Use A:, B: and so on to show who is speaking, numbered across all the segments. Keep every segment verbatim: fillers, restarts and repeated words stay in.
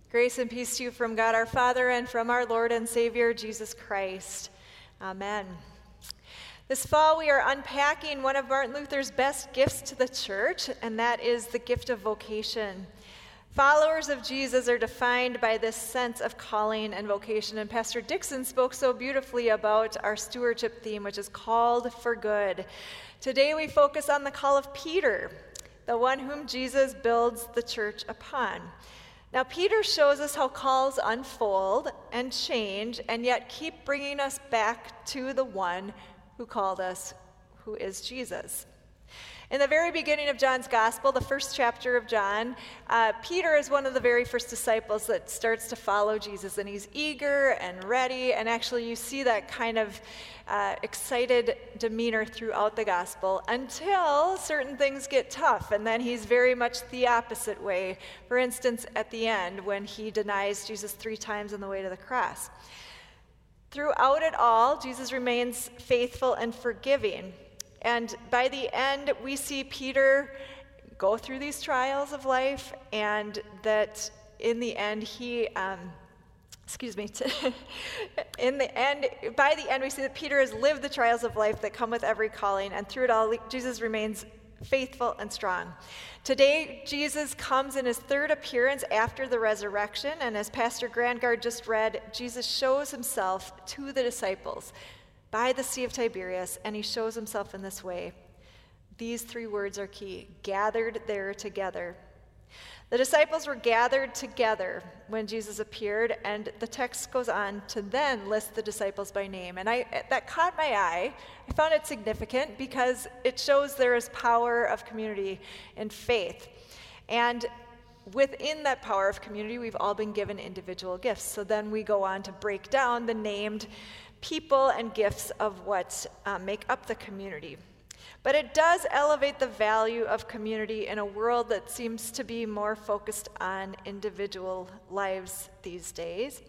A: Grace and peace to you from God our Father and from our Lord and Savior, Jesus Christ. Amen. This fall, we are unpacking one of Martin Luther's best gifts to the church, and that is the gift of vocation. Followers of Jesus are defined by this sense of calling and vocation, and Pastor Dixon spoke so beautifully about our stewardship theme, which is called for good. Today, we focus on the call of Peter, the one whom Jesus builds the church upon. Now, Peter shows us how calls unfold and change, and yet keep bringing us back to the one who called us, who is Jesus. In the very beginning of John's Gospel, the first chapter of John, uh, Peter is one of the very first disciples that starts to follow Jesus, and he's eager and ready, and actually you see that kind of uh, excited demeanor throughout the Gospel until certain things get tough, and then he's very much the opposite way. For instance, at the end, when he denies Jesus three times on the way to the cross. Throughout it all, Jesus remains faithful and forgiving. And by the end, we see Peter go through these trials of life, and that in the end, he, um, excuse me, in the end, by the end, we see that Peter has lived the trials of life that come with every calling, and through it all, Jesus remains faithful and strong. Today, Jesus comes in his third appearance after the resurrection, and as Pastor Grandgard just read, Jesus shows himself to the disciples by the Sea of Tiberias, and he shows himself in this way. These three words are key: gathered there together. The disciples were gathered together when Jesus appeared, and the text goes on to then list the disciples by name. And I that caught my eye. I found it significant because it shows there is power of community and faith. And within that power of community, we've all been given individual gifts. So then we go on to break down the named people and gifts of what uh, make up the community. But it does elevate the value of community in a world that seems to be more focused on individual lives these days.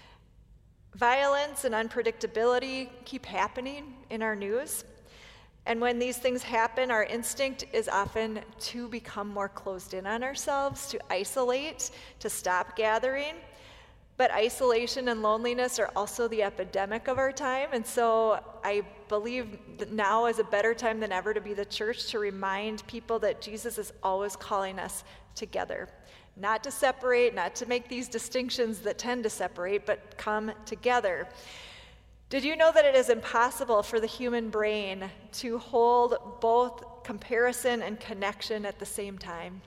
A: Violence and unpredictability keep happening in our news. And when these things happen, our instinct is often to become more closed in on ourselves, to isolate, to stop gathering. But isolation and loneliness are also the epidemic of our time, and so I believe that now is a better time than ever to be the church, to remind people that Jesus is always calling us together. Not to separate, not to make these distinctions that tend to separate, but come together. Did you know that it is impossible for the human brain to hold both comparison and connection at the same time?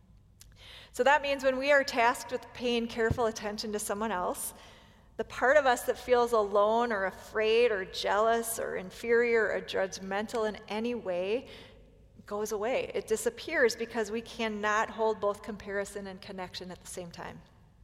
A: So that means when we are tasked with paying careful attention to someone else, the part of us that feels alone or afraid or jealous or inferior or judgmental in any way goes away. It disappears because we cannot hold both comparison and connection at the same time.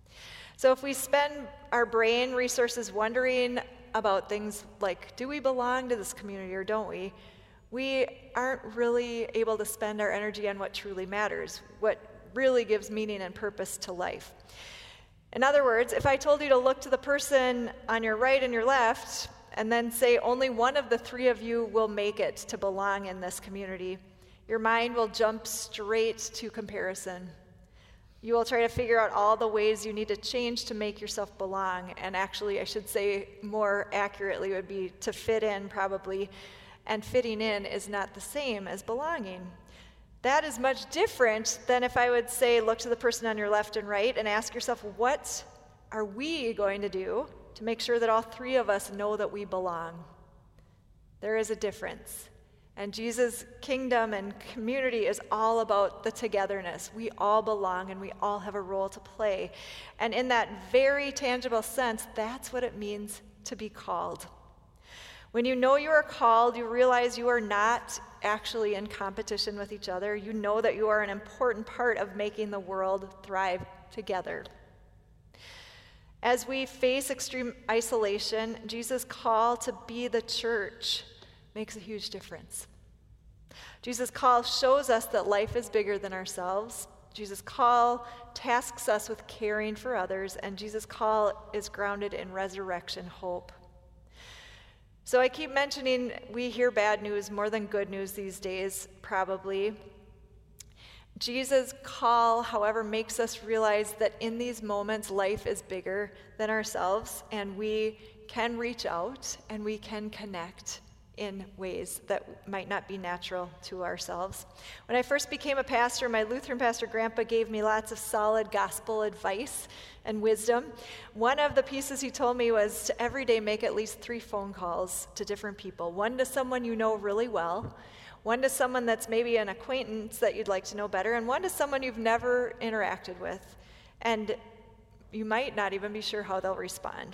A: So if we spend our brain resources wondering about things like, do we belong to this community or don't we, we aren't really able to spend our energy on what truly matters, what really gives meaning and purpose to life. In other words, if I told you to look to the person on your right and your left and then say only one of the three of you will make it to belong in this community, your mind will jump straight to comparison. You will try to figure out all the ways you need to change to make yourself belong, and actually I should say more accurately would be to fit in probably, and fitting in is not the same as belonging. That is much different than if I would say, look to the person on your left and right and ask yourself, what are we going to do to make sure that all three of us know that we belong? There is a difference. And Jesus' kingdom and community is all about the togetherness. We all belong and we all have a role to play. And in that very tangible sense, that's what it means to be called. When you know you are called, you realize you are not actually in competition with each other. You know that you are an important part of making the world thrive together. As we face extreme isolation, Jesus' call to be the church makes a huge difference. Jesus' call shows us that life is bigger than ourselves. Jesus' call tasks us with caring for others, and Jesus' call is grounded in resurrection hope. So I keep mentioning we hear bad news more than good news these days, probably. Jesus' call, however, makes us realize that in these moments, life is bigger than ourselves, and we can reach out and we can connect in ways that might not be natural to ourselves. When I first became a pastor, my Lutheran pastor grandpa gave me lots of solid gospel advice and wisdom. One of the pieces he told me was to every day make at least three phone calls to different people. One to someone you know really well, one to someone that's maybe an acquaintance that you'd like to know better, and one to someone you've never interacted with, and you might not even be sure how they'll respond.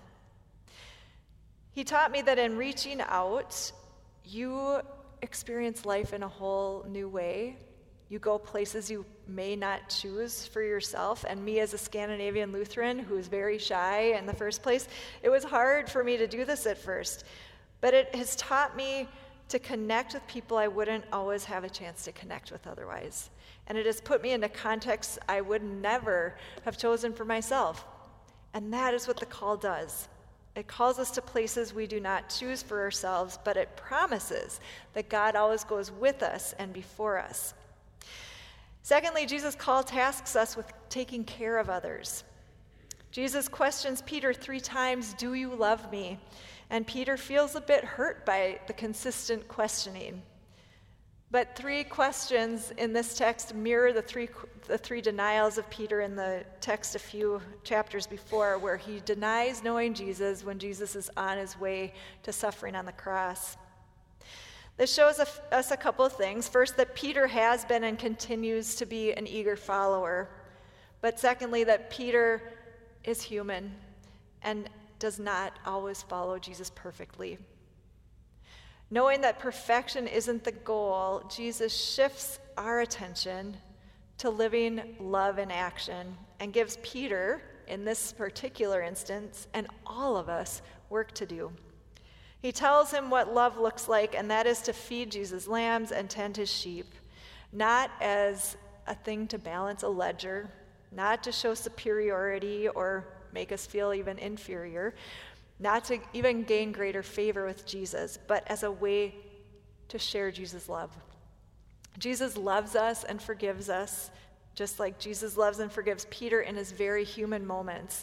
A: He taught me that in reaching out, you experience life in a whole new way. You go places you may not choose for yourself. And me as a Scandinavian Lutheran who's very shy in the first place, it was hard for me to do this at first. But it has taught me to connect with people I wouldn't always have a chance to connect with otherwise. And it has put me into contexts I would never have chosen for myself. And that is what the call does. It calls us to places we do not choose for ourselves, but it promises that God always goes with us and before us. Secondly, Jesus' call tasks us with taking care of others. Jesus questions Peter three times, "Do you love me?" And Peter feels a bit hurt by the consistent questioning. But three questions in this text mirror the three the three denials of Peter in the text a few chapters before, where he denies knowing Jesus when Jesus is on his way to suffering on the cross. This shows us a couple of things. First, that Peter has been and continues to be an eager follower. But secondly, that Peter is human and does not always follow Jesus perfectly. Knowing that perfection isn't the goal, Jesus shifts our attention to living love in action and gives Peter, in this particular instance, and all of us, work to do. He tells him what love looks like, and that is to feed Jesus' lambs and tend his sheep, not as a thing to balance a ledger, not to show superiority or make us feel even inferior, not to even gain greater favor with Jesus, but as a way to share Jesus' love. Jesus loves us and forgives us, just like Jesus loves and forgives Peter in his very human moments.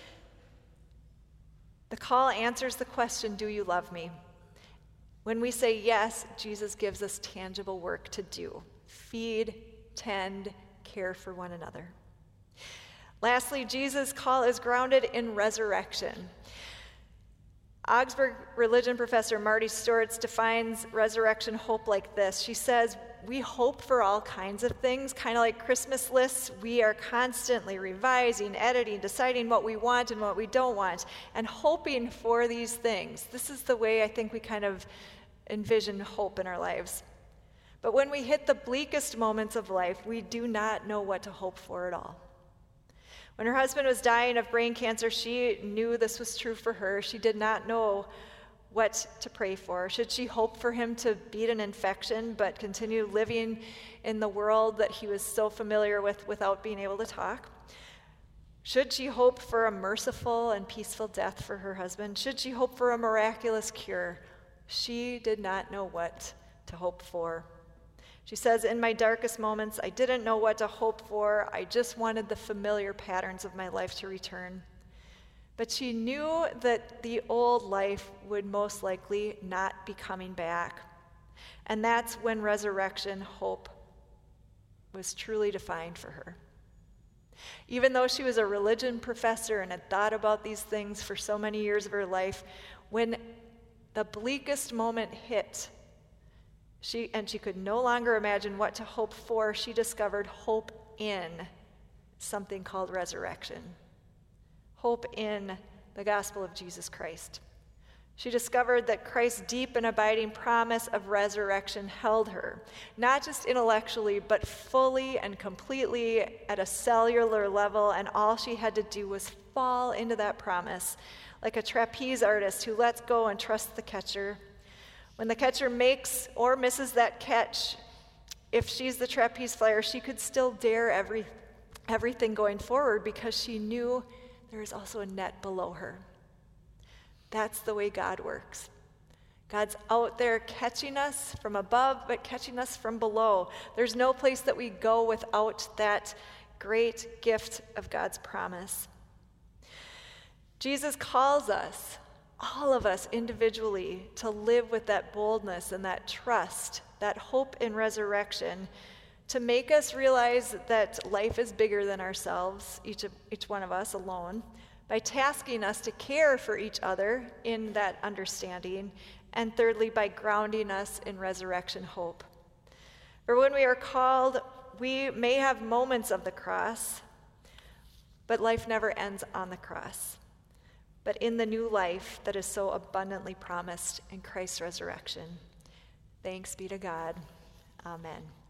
A: The call answers the question, "Do you love me?" When we say yes, Jesus gives us tangible work to do. Feed, tend, care for one another. Lastly, Jesus' call is grounded in resurrection. Augsburg religion professor Marty Stortz defines resurrection hope like this. She says, "We hope for all kinds of things, kind of like Christmas lists. We are constantly revising, editing, deciding what we want and what we don't want, and hoping for these things." This is the way I think we kind of envision hope in our lives. But when we hit the bleakest moments of life, we do not know what to hope for at all. When her husband was dying of brain cancer, she knew this was true for her. She did not know what to pray for. Should she hope for him to beat an infection but continue living in the world that he was so familiar with without being able to talk? Should she hope for a merciful and peaceful death for her husband? Should she hope for a miraculous cure? She did not know what to hope for. She says, "In my darkest moments, I didn't know what to hope for. I just wanted the familiar patterns of my life to return." But she knew that the old life would most likely not be coming back. And that's when resurrection hope was truly defined for her. Even though she was a religion professor and had thought about these things for so many years of her life, when the bleakest moment hit, She, and she could no longer imagine what to hope for, she discovered hope in something called resurrection. Hope in the gospel of Jesus Christ. She discovered that Christ's deep and abiding promise of resurrection held her, not just intellectually, but fully and completely at a cellular level, and all she had to do was fall into that promise, like a trapeze artist who lets go and trusts the catcher. When the catcher makes or misses that catch, if she's the trapeze flyer, she could still dare every, everything going forward because she knew there is also a net below her. That's the way God works. God's out there catching us from above, but catching us from below. There's no place that we go without that great gift of God's promise. Jesus calls us, all of us individually, to live with that boldness and that trust, that hope in resurrection, to make us realize that life is bigger than ourselves, each of each one of us alone, by tasking us to care for each other in that understanding, and thirdly, by grounding us in resurrection hope. For when we are called, we may have moments of the cross, but life never ends on the cross, but in the new life that is so abundantly promised in Christ's resurrection. Thanks be to God. Amen.